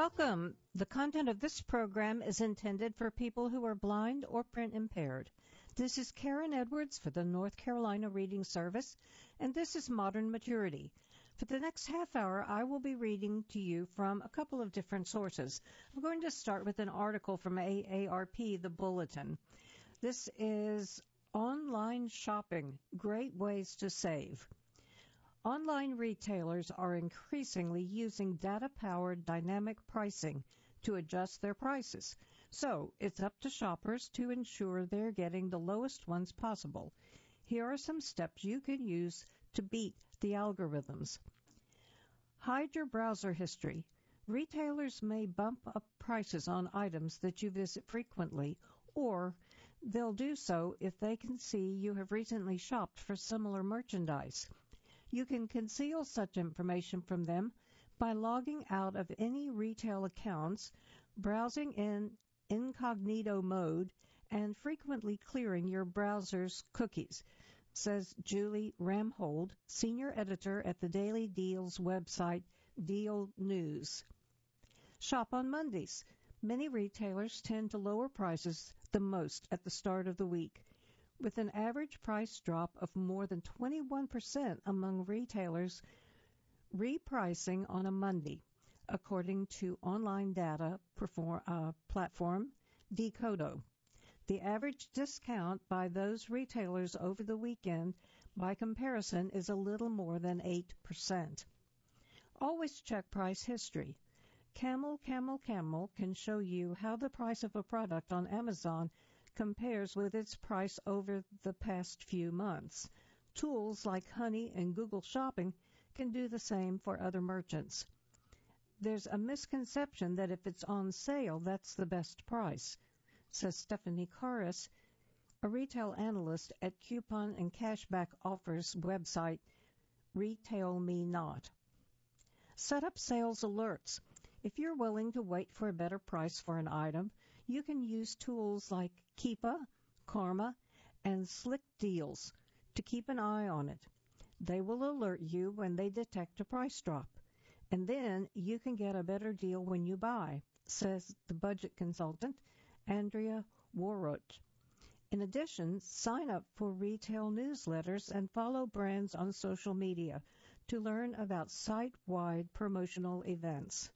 Welcome. The content of this program is intended for people who are blind or print impaired. This is Karen Edwards for the North Carolina Reading Service, and this is Modern Maturity. For the next half hour, I will be reading to you from a couple of different sources. I'm going to start with an article from AARP, the Bulletin. This is Online Shopping, Great Ways to Save. Online retailers are increasingly using data-powered dynamic pricing to adjust their prices. So it's up to shoppers to ensure they're getting the lowest ones possible. Here are some steps you can use to beat the algorithms. Hide your browser history. Retailers may bump up prices on items that you visit frequently, or they'll do so if they can see you have recently shopped for similar merchandise. You can conceal such information from them by logging out of any retail accounts, browsing in incognito mode, and frequently clearing your browser's cookies, says Julie Ramhold, senior editor at the Daily Deals website Deal News. Shop on Mondays. Many retailers tend to lower prices the most at the start of the week, with an average price drop of more than 21% among retailers repricing on a Monday, according to online data platform Decodo. The average discount by those retailers over the weekend, by comparison, is a little more than 8%. Always check price history. Camel can show you how the price of a product on Amazon compares with its price over the past few months. Tools like Honey and Google Shopping can do the same for other merchants. There's a misconception that if it's on sale, that's the best price, says Stephanie Karras, a retail analyst at coupon and cashback offers website Retail Me Not. Set up sales alerts. If you're willing to wait for a better price for an item, you can use tools like Keepa, Karma, and Slick Deals to keep an eye on it. They will alert you when they detect a price drop, and then you can get a better deal when you buy, says the budget consultant, Andrea Warroch. In addition, sign up for retail newsletters and follow brands on social media to learn about site-wide promotional events.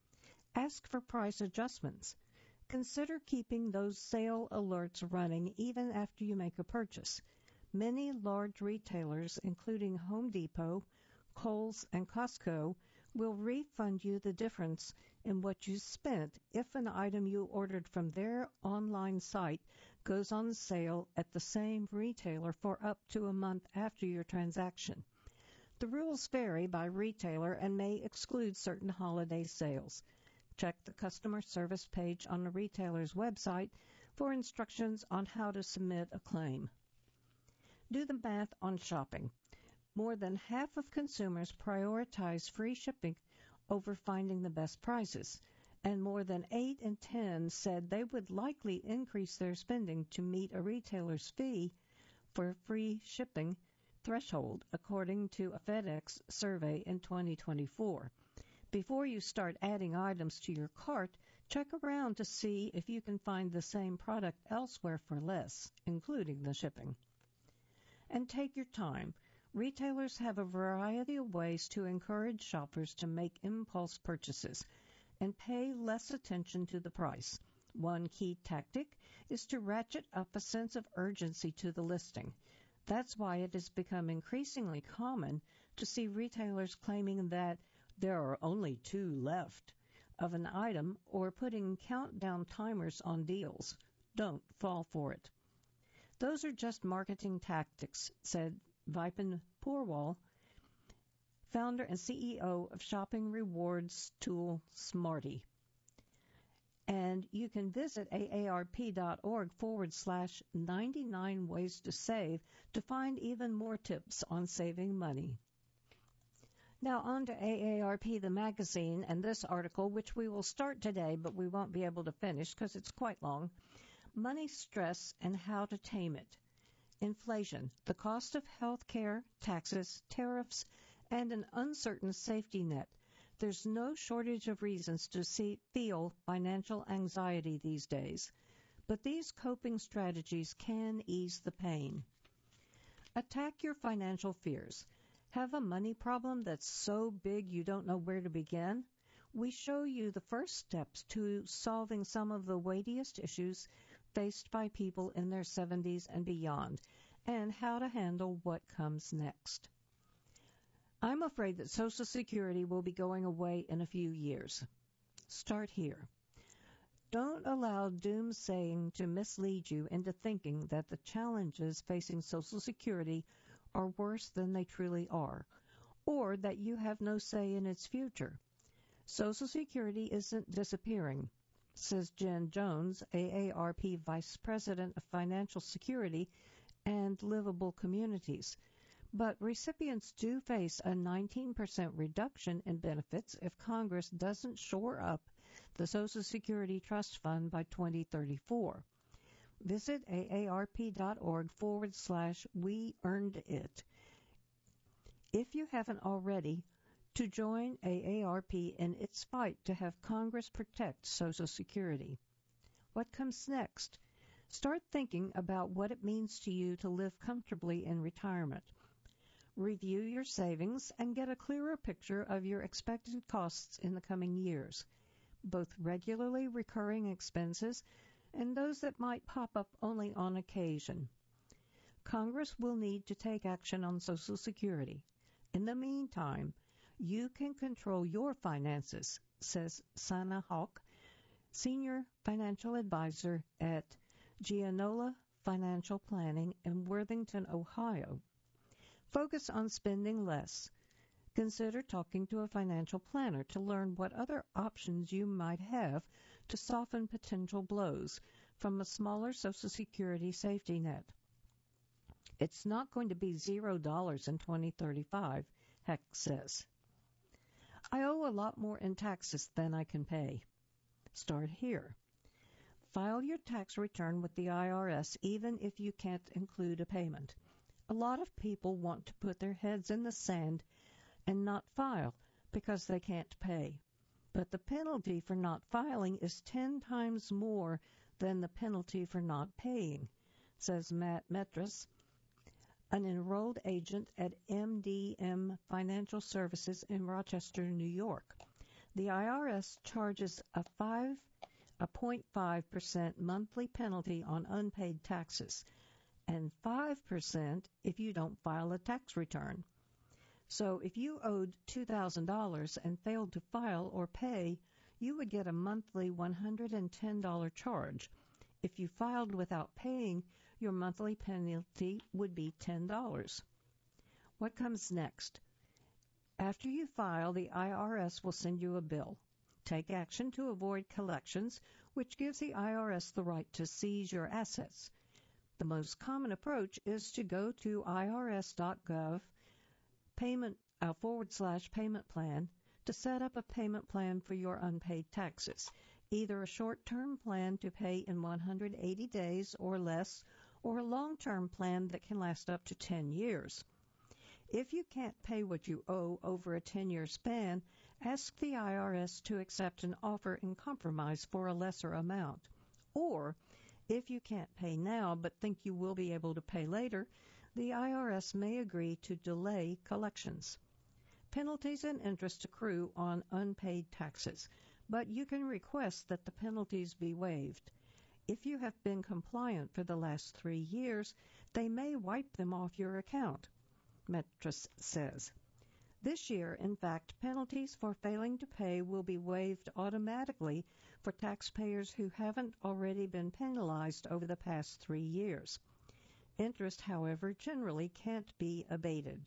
Ask for price adjustments. Consider keeping those sale alerts running even after you make a purchase. Many large retailers, including Home Depot, Kohl's, and Costco, will refund you the difference in what you spent if an item you ordered from their online site goes on sale at the same retailer for up to a month after your transaction. The rules vary by retailer and may exclude certain holiday sales. Check the customer service page on the retailer's website for instructions on how to submit a claim. Do the math on shopping. More than half of consumers prioritize free shipping over finding the best prices, and more than 8 in 10 said they would likely increase their spending to meet a retailer's fee for free shipping threshold, according to a FedEx survey in 2024. Before you start adding items to your cart, check around to see if you can find the same product elsewhere for less, including the shipping. And take your time. Retailers have a variety of ways to encourage shoppers to make impulse purchases and pay less attention to the price. One key tactic is to ratchet up a sense of urgency to the listing. That's why it has become increasingly common to see retailers claiming that there are only 2 left of an item or putting countdown timers on deals. Don't fall for it. Those are just marketing tactics, said Vipin Purwal, founder and CEO of shopping rewards tool Smarty. And you can visit aarp.org/99 ways to save to find even more tips on saving money. Now on to AARP, the magazine, and this article, which we will start today, but we won't be able to finish because it's quite long. Money stress and how to tame it. Inflation, the cost of health care, taxes, tariffs, and an uncertain safety net. There's no shortage of reasons to feel financial anxiety these days, but these coping strategies can ease the pain. Attack your financial fears. Have a money problem that's so big you don't know where to begin? We show you the first steps to solving some of the weightiest issues faced by people in their 70s and beyond, and how to handle what comes next. I'm afraid that Social Security will be going away in a few years. Start here. Don't allow doomsaying to mislead you into thinking that the challenges facing Social Security are worse than they truly are, or that you have no say in its future. Social Security isn't disappearing, says Jen Jones, AARP Vice President of Financial Security and Livable Communities. But recipients do face a 19% reduction in benefits if Congress doesn't shore up the Social Security Trust Fund by 2034. Visit aarp.org/We Earned It. If you haven't already, to join AARP in its fight to have Congress protect Social Security. What comes next? Start thinking about what it means to you to live comfortably in retirement. Review your savings and get a clearer picture of your expected costs in the coming years, both regularly recurring expenses and those that might pop up only on occasion. Congress will need to take action on Social Security. In the meantime, you can control your finances, says Sana Hawk, Senior Financial Advisor at Gianola Financial Planning in Worthington, Ohio. Focus on spending less. Consider talking to a financial planner to learn what other options you might have to soften potential blows from a smaller Social Security safety net. It's not going to be $0 in 2035, Heck says. I owe a lot more in taxes than I can pay. Start here. File your tax return with the IRS even if you can't include a payment. A lot of people want to put their heads in the sand and not file because they can't pay. But the penalty for not filing is 10 times more than the penalty for not paying, says Matt Metras, an enrolled agent at MDM Financial Services in Rochester, New York. The IRS charges a 0.5% monthly penalty on unpaid taxes and 5% if you don't file a tax return. So if you owed $2,000 and failed to file or pay, you would get a monthly $110 charge. If you filed without paying, your monthly penalty would be $10. What comes next? After you file, the IRS will send you a bill. Take action to avoid collections, which gives the IRS the right to seize your assets. The most common approach is to go to irs.gov /payment plan to set up a payment plan for your unpaid taxes, either a short-term plan to pay in 180 days or less, or a long-term plan that can last up to 10 years. If you can't pay what you owe over a 10-year span, ask the IRS to accept an offer in compromise for a lesser amount. Or, if you can't pay now but think you will be able to pay later, the IRS may agree to delay collections. Penalties and interest accrue on unpaid taxes, but you can request that the penalties be waived. If you have been compliant for the last 3 years, they may wipe them off your account, Metras says. This year, in fact, penalties for failing to pay will be waived automatically for taxpayers who haven't already been penalized over the past 3 years. Interest, however, generally can't be abated.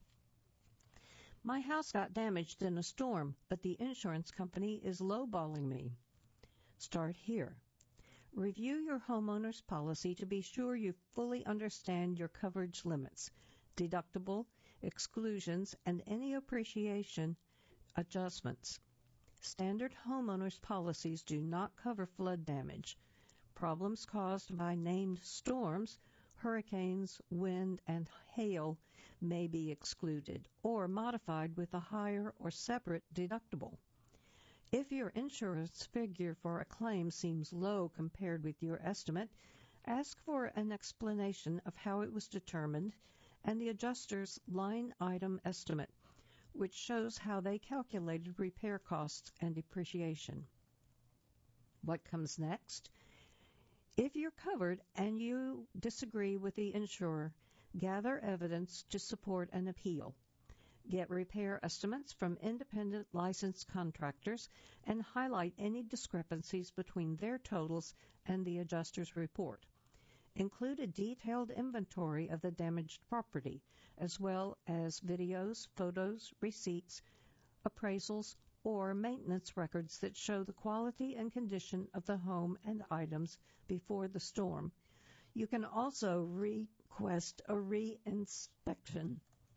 My house got damaged in a storm, but the insurance company is lowballing me. Start here. Review your homeowner's policy to be sure you fully understand your coverage limits, deductible, exclusions, and any appreciation adjustments. Standard homeowners policies do not cover flood damage. Problems caused by named storms, hurricanes, wind, and hail may be excluded or modified with a higher or separate deductible. If your insurance figure for a claim seems low compared with your estimate, ask for an explanation of how it was determined and the adjuster's line item estimate, which shows how they calculated repair costs and depreciation. What comes next? If you're covered and you disagree with the insurer, gather evidence to support an appeal. Get repair estimates from independent licensed contractors and highlight any discrepancies between their totals and the adjuster's report. Include a detailed inventory of the damaged property, as well as videos, photos, receipts, appraisals, or maintenance records that show the quality and condition of the home and items before the storm. You can also request a re-inspection.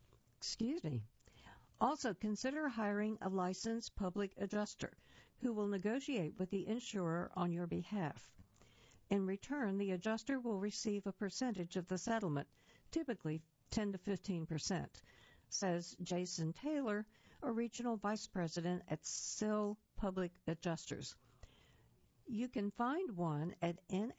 Also, consider hiring a licensed public adjuster who will negotiate with the insurer on your behalf. In return, the adjuster will receive a percentage of the settlement, typically 10 to 15%, says Jason Taylor, a regional vice president at SIL Public Adjusters. You can find one at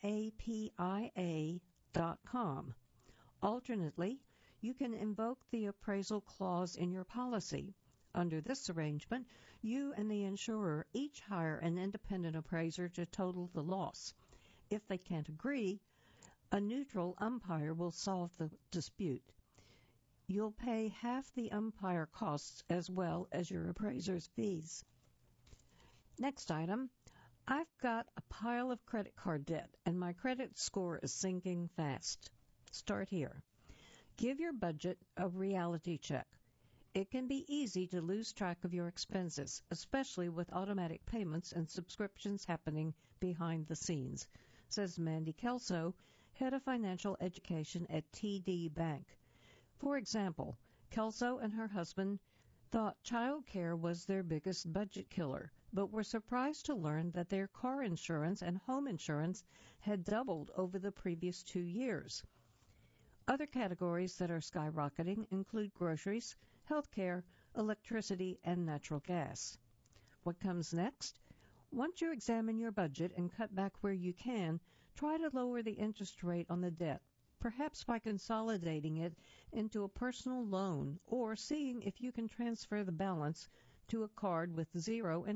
napia.com. Alternately, you can invoke the appraisal clause in your policy. Under this arrangement, you and the insurer each hire an independent appraiser to total the loss. If they can't agree, a neutral umpire will solve the dispute. You'll pay half the umpire costs as well as your appraiser's fees. Next item, I've got a pile of credit card debt and my credit score is sinking fast. Start here. Give your budget a reality check. It can be easy to lose track of your expenses, especially with automatic payments and subscriptions happening behind the scenes, says Mandy Kelso, head of financial education at TD Bank. For example, Kelso and her husband thought child care was their biggest budget killer, but were surprised to learn that their car insurance and home insurance had doubled over the previous 2 years. Other categories that are skyrocketing include groceries, health care, electricity, and natural gas. What comes next? Once you examine your budget and cut back where you can, try to lower the interest rate on the debt, perhaps by consolidating it into a personal loan or seeing if you can transfer the balance to a card with zero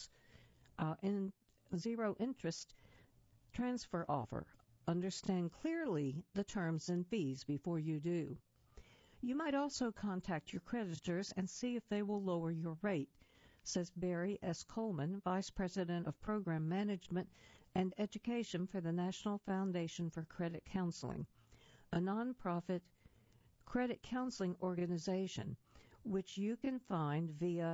interest transfer offer. Understand clearly the terms and fees before you do. You might also contact your creditors and see if they will lower your rate, says Barry S. Coleman, Vice President of Program Management and Education for the National Foundation for Credit Counseling, a nonprofit credit counseling organization, which you can find via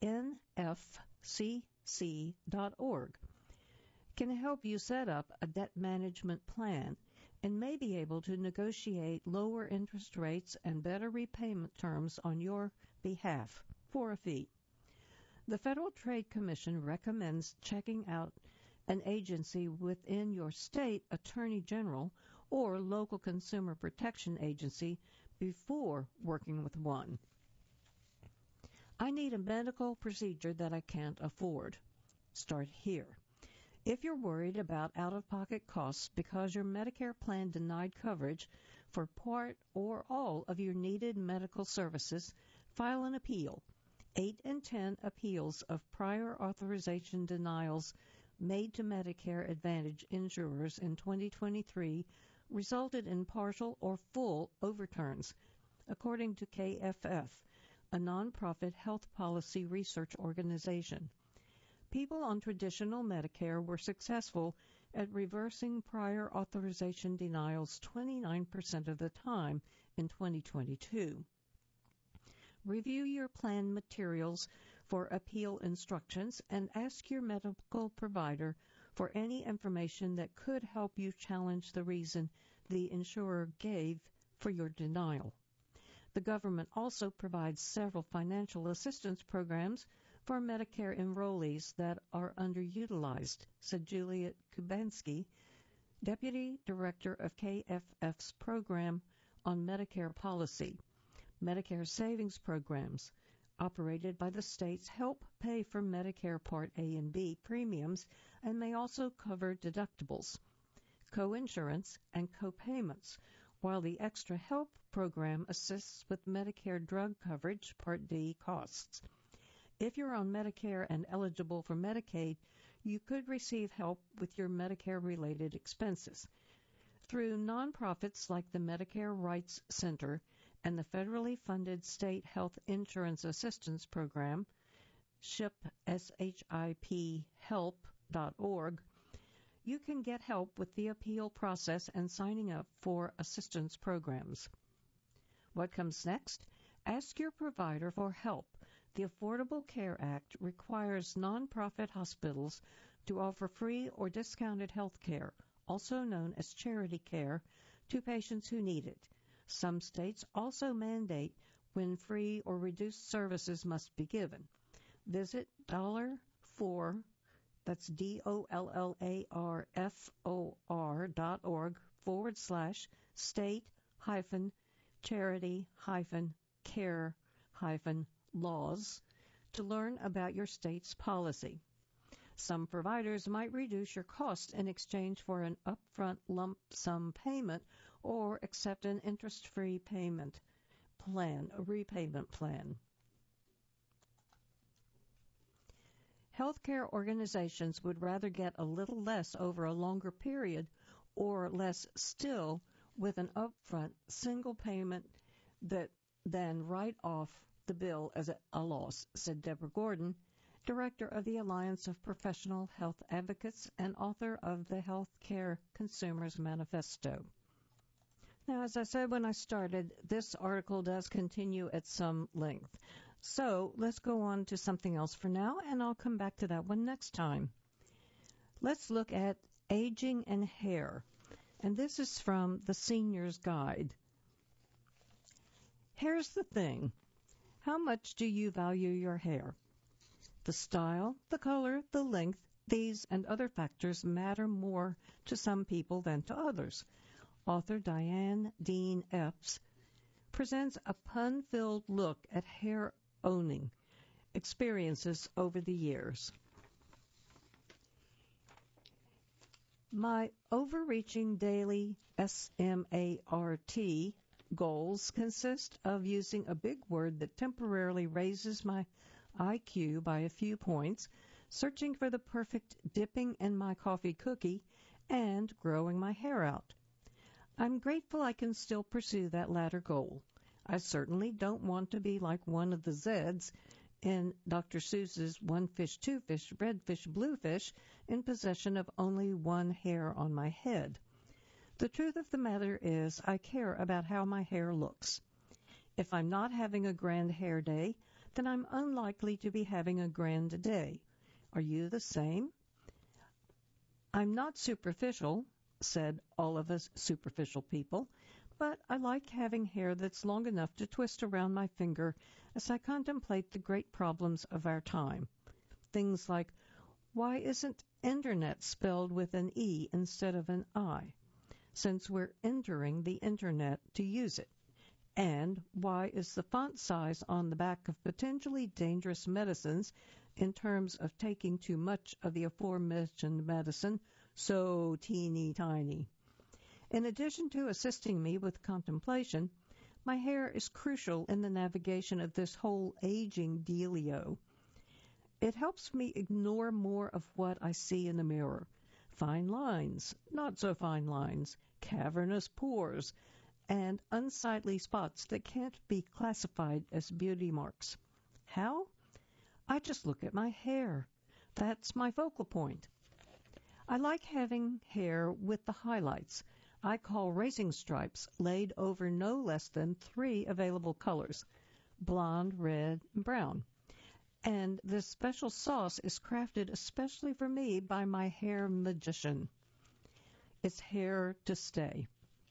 nfcc.org. Can help you set up a debt management plan and may be able to negotiate lower interest rates and better repayment terms on your behalf for a fee. The Federal Trade Commission recommends checking out an agency within your state attorney general or local consumer protection agency before working with one. I need a medical procedure that I can't afford. Start here. If you're worried about out-of-pocket costs because your Medicare plan denied coverage for part or all of your needed medical services, file an appeal. 8 in 10 appeals of prior authorization denials made to Medicare Advantage insurers in 2023 resulted in partial or full overturns, according to KFF, a nonprofit health policy research organization. People on traditional Medicare were successful at reversing prior authorization denials 29% of the time in 2022. Review your plan materials for appeal instructions and ask your medical provider for any information that could help you challenge the reason the insurer gave for your denial. The government also provides several financial assistance programs for Medicare enrollees that are underutilized, said Juliet Kubanski, Deputy Director of KFF's Program on Medicare Policy, Medicare Savings Programs, operated by the states, help pay for Medicare Part A and B premiums and may also cover deductibles, coinsurance, and copayments, while the Extra Help program assists with Medicare drug coverage Part D costs. If you're on Medicare and eligible for Medicaid, you could receive help with your Medicare-related expenses. Through nonprofits like the Medicare Rights Center and the federally funded State Health Insurance Assistance Program, SHIP, S-H-I-P, help.org, you can get help with the appeal process and signing up for assistance programs. What comes next? Ask your provider for help. The Affordable Care Act requires nonprofit hospitals to offer free or discounted health care, also known as charity care, to patients who need it. Some states also mandate when free or reduced services must be given. Visit $4, that's DOLLAR4.state-charity-care-laws to learn about your state's policy. Some providers might reduce your cost in exchange for an upfront lump sum payment or accept an interest-free payment plan, a repayment plan. Healthcare organizations would rather get a little less over a longer period or less still with an upfront single payment than write off the bill as a loss, said Deborah Gordon, Director of the Alliance of Professional Health Advocates and author of the Healthcare Consumers Manifesto. Now, as I said when I started, this article does continue at some length. So let's go on to something else for now, and I'll come back to that one next time. Let's look at aging and hair, and this is from the Senior's Guide. Here's the thing. How much do you value your hair? The style, the color, the length, these and other factors matter more to some people than to others. Author Diane Dean Epps presents a pun-filled look at hair owning experiences over the years. My overreaching daily SMART goals consist of using a big word that temporarily raises my IQ by a few points, searching for the perfect dipping in my coffee cookie, and growing my hair out. I'm grateful I can still pursue that latter goal. I certainly don't want to be like one of the Zeds in Dr. Seuss's One Fish, Two Fish, Red Fish, Blue Fish, in possession of only one hair on my head. The truth of the matter is I care about how my hair looks. If I'm not having a grand hair day, then I'm unlikely to be having a grand day. Are you the same? I'm not superficial, said all of us superficial people, but I like having hair that's long enough to twist around my finger as I contemplate the great problems of our time. Things like, why isn't internet spelled with an E instead of an I, since we're entering the internet to use it? And why is the font size on the back of potentially dangerous medicines in terms of taking too much of the aforementioned medicine so teeny tiny? In addition to assisting me with contemplation, my hair is crucial in the navigation of this whole aging dealio. It helps me ignore more of what I see in the mirror. Fine lines, not so fine lines, cavernous pores, and unsightly spots that can't be classified as beauty marks. How? I just look at my hair. That's my focal point. I like having hair with the highlights I call racing stripes laid over no less than 3 available colors, blonde, red, and brown. And this special sauce is crafted especially for me by my hair magician. It's here to stay.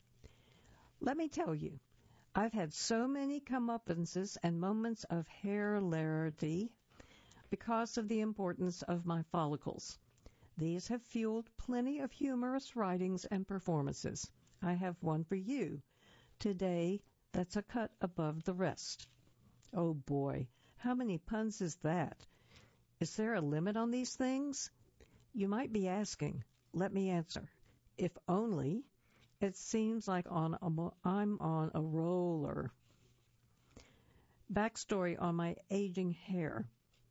Let me tell you, I've had so many comeuppances and moments of hair hilarity because of the importance of my follicles. These have fueled plenty of humorous writings and performances. I have one for you today that's a cut above the rest. Oh boy, how many puns is that? Is there a limit on these things? You might be asking. Let me answer. If only. It seems like I'm on a roller. Backstory on my aging hair.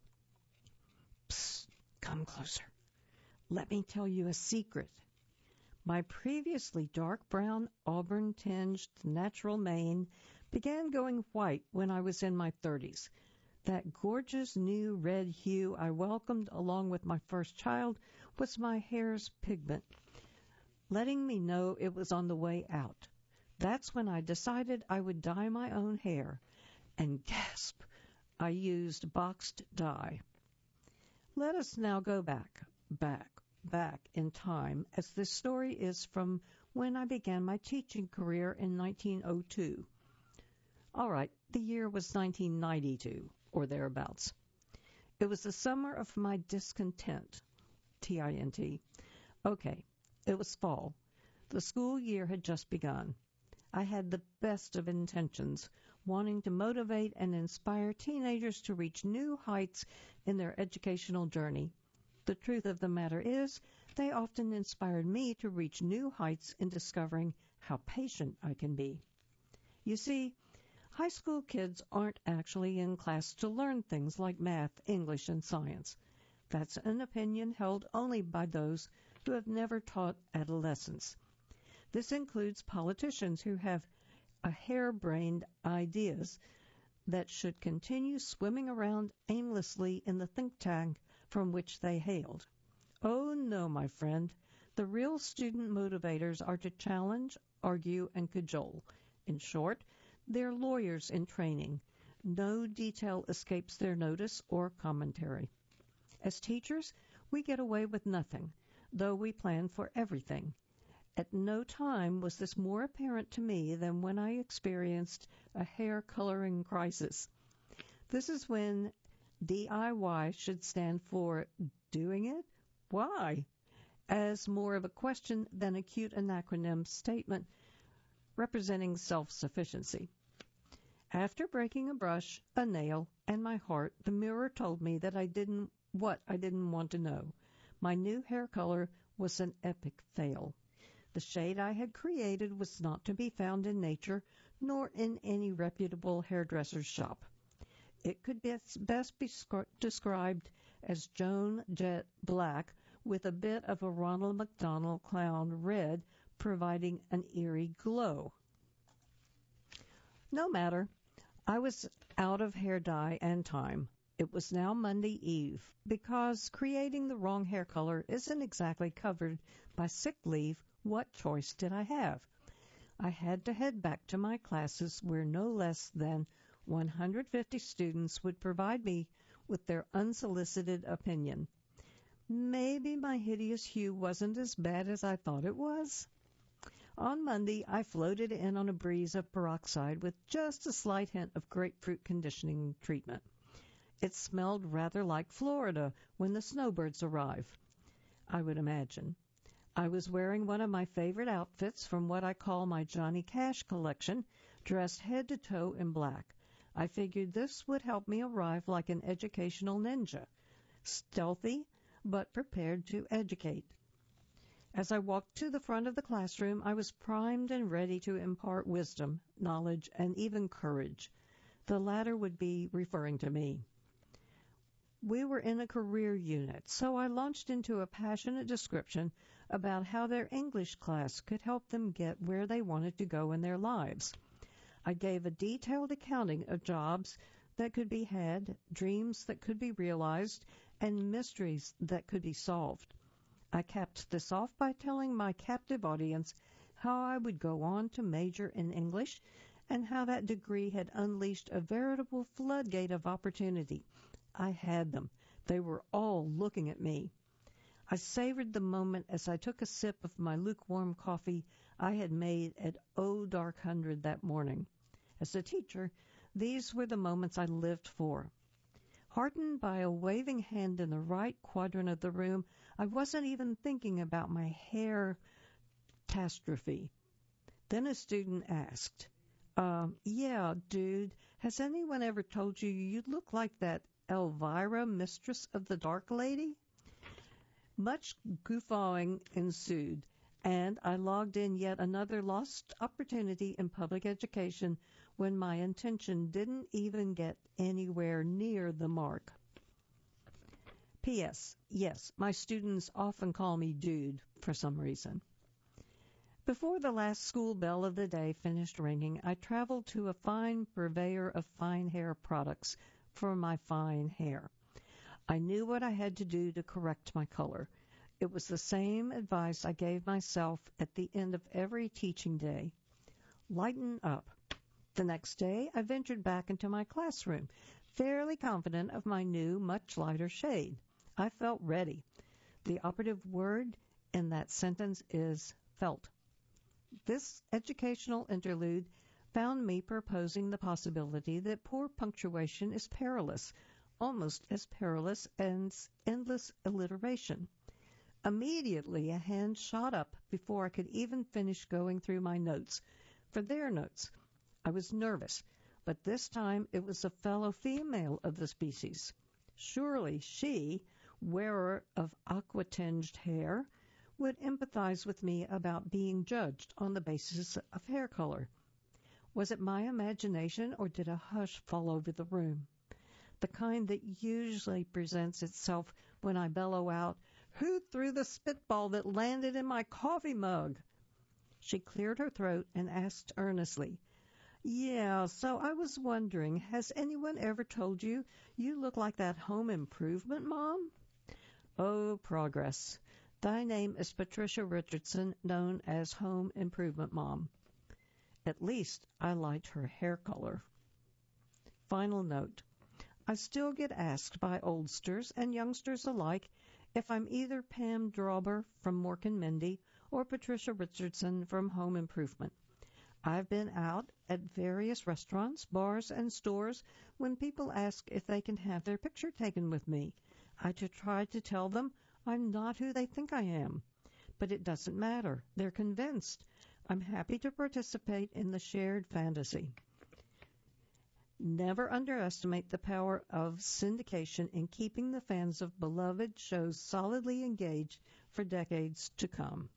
Psst, come closer. Let me tell you a secret. My previously dark brown, auburn-tinged natural mane began going white when I was in my 30s. That gorgeous new red hue I welcomed along with my first child was my hair's pigment, letting me know it was on the way out. That's when I decided I would dye my own hair. And gasp, I used boxed dye. Let us now go back in time, as this story is from when I began my teaching career in 1902. All right, the year was 1992, or thereabouts. It was the summer of my discontent, T-I-N-T. Okay, it was fall. The school year had just begun. I had the best of intentions, wanting to motivate and inspire teenagers to reach new heights in their educational journey. The truth of the matter is, they often inspired me to reach new heights in discovering how patient I can be. You see, high school kids aren't actually in class to learn things like math, English, and science. That's an opinion held only by those who have never taught adolescents. This includes politicians who have harebrained ideas that should continue swimming around aimlessly in the think tank from which they hailed. Oh no, my friend. The real student motivators are to challenge, argue, and cajole. In short, they're lawyers in training. No detail escapes their notice or commentary. As teachers, we get away with nothing, though we plan for everything. At no time was this more apparent to me than when I experienced a hair coloring crisis. This is when DIY should stand for doing it? Why? As more of a question than a cute acronym statement representing self-sufficiency. After breaking a brush, a nail, and my heart, the mirror told me that I didn't want to know. My new hair color was an epic fail. The shade I had created was not to be found in nature, nor in any reputable hairdresser's shop. It could best be described as Joan Jett black with a bit of a Ronald McDonald clown red providing an eerie glow. No matter. I was out of hair dye and time. It was now Monday Eve, because creating the wrong hair color isn't exactly covered by sick leave. What choice did I have? I had to head back to my classes where no less than 150 students would provide me with their unsolicited opinion. Maybe my hideous hue wasn't as bad as I thought it was. On Monday, I floated in on a breeze of peroxide with just a slight hint of grapefruit conditioning treatment. It smelled rather like Florida when the snowbirds arrive, I would imagine. I was wearing one of my favorite outfits from what I call my Johnny Cash collection, dressed head to toe in black. I figured this would help me arrive like an educational ninja, stealthy but prepared to educate. As I walked to the front of the classroom, I was primed and ready to impart wisdom, knowledge, and even courage. The latter would be referring to me. We were in a career unit, so I launched into a passionate description about how their English class could help them get where they wanted to go in their lives. I gave a detailed accounting of jobs that could be had, dreams that could be realized, and mysteries that could be solved. I capped this off by telling my captive audience how I would go on to major in English and how that degree had unleashed a veritable floodgate of opportunity. I had them. They were all looking at me. I savored the moment as I took a sip of my lukewarm coffee I had made at Dark 100 that morning. As a teacher, these were the moments I lived for. Heartened by a waving hand in the right quadrant of the room, I wasn't even thinking about my hair catastrophe. Then a student asked, yeah, dude, has anyone ever told you you look like that Elvira, Mistress of the Dark Lady? Much guffawing ensued, and I logged in yet another lost opportunity in public education when my intention didn't even get anywhere near the mark. P.S. Yes, my students often call me dude for some reason. Before the last school bell of the day finished ringing, I traveled to a fine purveyor of fine hair products for my fine hair. I knew what I had to do to correct my color. It was the same advice I gave myself at the end of every teaching day. Lighten up. The next day, I ventured back into my classroom, fairly confident of my new, much lighter shade. I felt ready. The operative word in that sentence is felt. This educational interlude found me proposing the possibility that poor punctuation is perilous, almost as perilous as endless alliteration. Immediately, a hand shot up before I could even finish going through my notes. For their notes, I was nervous, but this time it was a fellow female of the species. Surely she, wearer of aqua-tinged hair, would empathize with me about being judged on the basis of hair color. Was it my imagination, or did a hush fall over the room? The kind that usually presents itself when I bellow out, "Who threw the spitball that landed in my coffee mug?" She cleared her throat and asked earnestly, "Yeah, so I was wondering, has anyone ever told you you look like that home improvement mom?" Oh, progress. Thy name is Patricia Richardson, known as Home Improvement Mom. At least I liked her hair color. Final note. I still get asked by oldsters and youngsters alike if I'm either Pam Drawber from Mork and Mindy or Patricia Richardson from Home Improvement. I've been out at various restaurants, bars, and stores when people ask if they can have their picture taken with me. I try to tell them I'm not who they think I am. But it doesn't matter. They're convinced. I'm happy to participate in the shared fantasy. Never underestimate the power of syndication in keeping the fans of beloved shows solidly engaged for decades to come.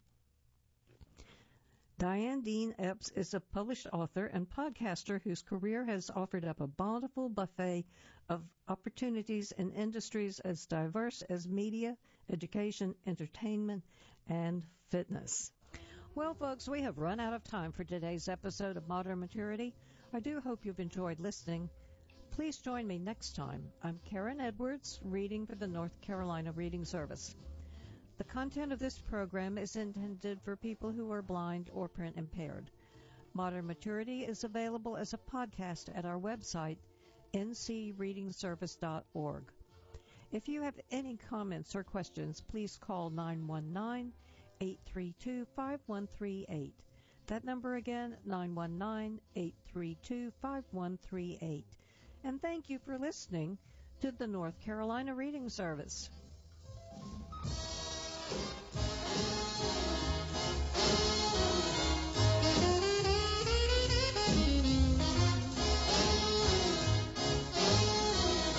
Diane Dean Epps is a published author and podcaster whose career has offered up a bountiful buffet of opportunities in industries as diverse as media, education, entertainment, and fitness. Well, folks, we have run out of time for today's episode of Modern Maturity. I do hope you've enjoyed listening. Please join me next time. I'm Karen Edwards, reading for the North Carolina Reading Service. The content of this program is intended for people who are blind or print impaired. Modern Maturity is available as a podcast at our website, ncreadingservice.org. If you have any comments or questions, please call 919-832-5138. That number again, 919-832-5138. And thank you for listening to the North Carolina Reading Service.